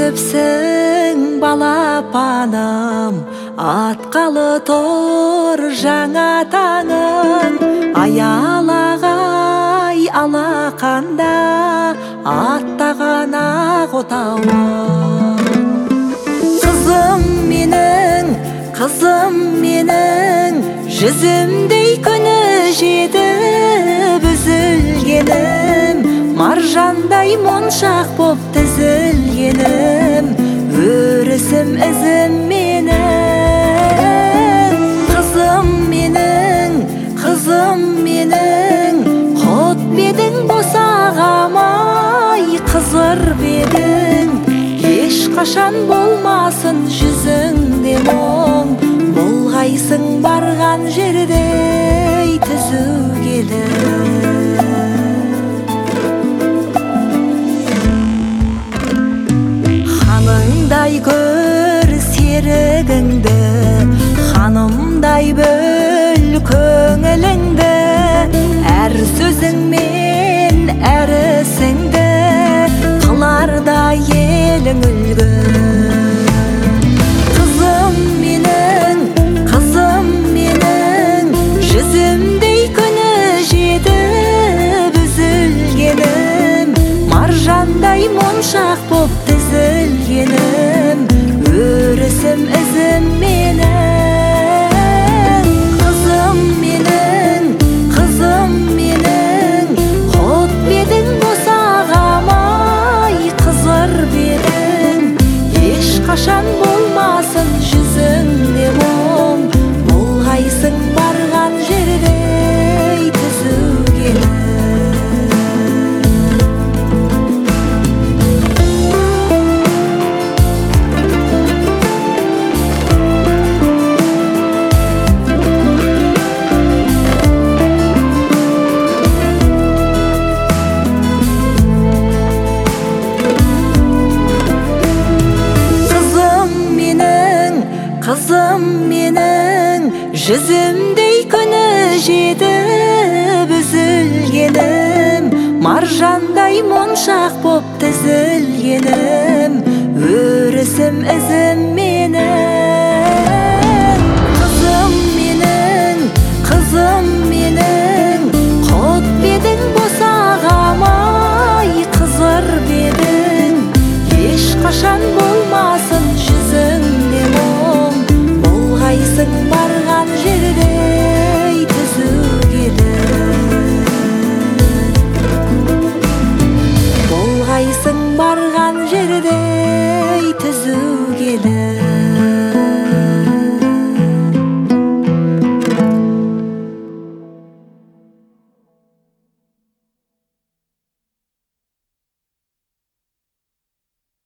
көпсің балапаным, атқалы тұр жаңа таңың. Аялағай алақанда аттаған ақ отауың. Қызым менің, жүзімдей күні жетіп үзілгенім, маржандай моншақ боп тізілгенім, өрісім ізім менің. Қызым менің, құт бедің босағамай, қызыр бедің, ешқашан болмасын жүзіңде мұң, болғайсың барған жердей түзу келіп. Ханыңдай көр серігіңді, ханымдай бөл көңіліңді, әр сөзіңмен әр ісіңді қыларда елің үлгі. Қызым менің, жүзімдей күні жетіп үзілгенім, маржандай моншақ боп тізілгенім, өрісім ізім менің. Қызым менің, құт бедің босағамай, қызыр бедің, ешқашан болмасын жүзіңде мұң, болғайсың барған жердей түзу келіп. Қызым менің, жүзімдей күні жетіп үзілгенім, маржандай моншақ боп тізілгенім, өрісім ізім менің.